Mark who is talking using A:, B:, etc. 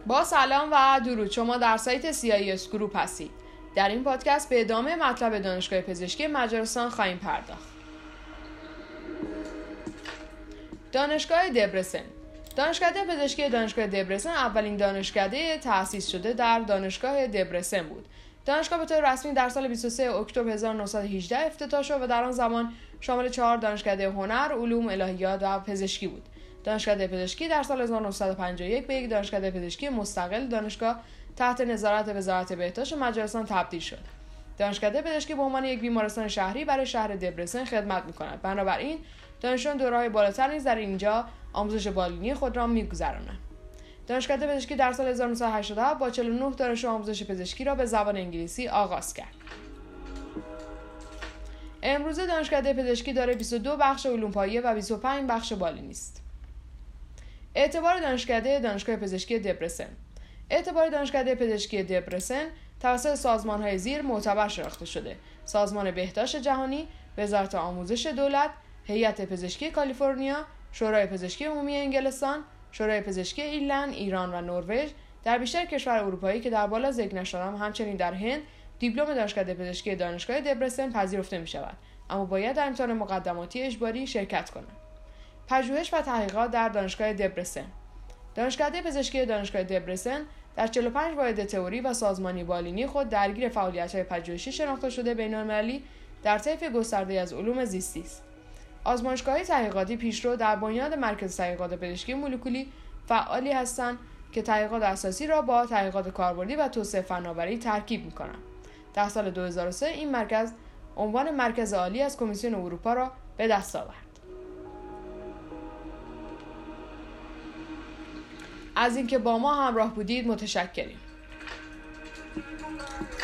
A: با سلام و درود، شما در سایت CIS گروپ هستید. در این پادکست به ادامه مطلب دانشگاه پزشکی مجارستان خواهیم پرداخت. دانشگاه دبرسن. دانشکده پزشکی دانشگاه دبرسن اولین دانشکده تأسیس شده در دانشگاه دبرسن بود. دانشگاه به طور رسمی در سال 23 اکتبر 1918 افتتاح شد و در آن زمان شامل 4 دانشکده هنر، علوم، الهیات و پزشکی بود. دانشکده پزشکی در سال 1951 به یک دانشکده پزشکی مستقل دانشگاه تحت نظارت وزارت بهداشت مجارستان تبدیل شد. دانشکده پزشکی به عنوان یک بیمارستان شهری برای شهر دبرسن خدمت می‌کند. بنابراین دانشجویان دوره‌های بالاتر نیز در اینجا آموزش بالینی خود را می‌گذرانند. دانشکده پزشکی در سال 1987 با 49 دانشجو آموزش پزشکی را به زبان انگلیسی آغاز کرد. امروزه دانشکده پزشکی دارای 22 بخش علوم پایه و 25 بخش بالینی است. اعتبار دانشگاه پزشکی دبرسن. اعتبار دانشکده پزشکی دبرسن توسط سازمان‌های زیر معتبر شناخته شده: سازمان بهداشت جهانی، وزارت آموزش دولت، هیئت پزشکی کالیفرنیا، شورای پزشکی عمومی انگلستان، شورای پزشکی ایرلند، ایران و نروژ. در بیشتر کشور اروپایی که در بالا ذکر نشدم، همچنین در هند، دیپلم دانشکده پزشکی دانشگاه دبرسن پذیرفته می‌شود، اما باید در امتحان مقدماتی اجباری شرکت کنند. پژوهش و تحقیقات در دانشگاه دبرسن. دانشکده پزشکی دانشگاه دبرسن در 45 واحد تئوری و سازمانی بالینی خود درگیر فعالیت‌های پژوهشی شناخته شده بین‌المللی در طیف گسترده‌ای از علوم زیستی است. آزمایشگاه‌های تحقیقاتی پیشرو در بنیاد مرکز تحقیقات پزشکی مولکولی فعالی هستند که تحقیقات اساسی را با تحقیقات کاربردی و توسعه فناوری ترکیب می‌کنند. در سال 2003 این مرکز عنوان مرکز عالی از کمیسیون اروپا را به دست آورد. از اینکه با ما همراه بودید متشکریم.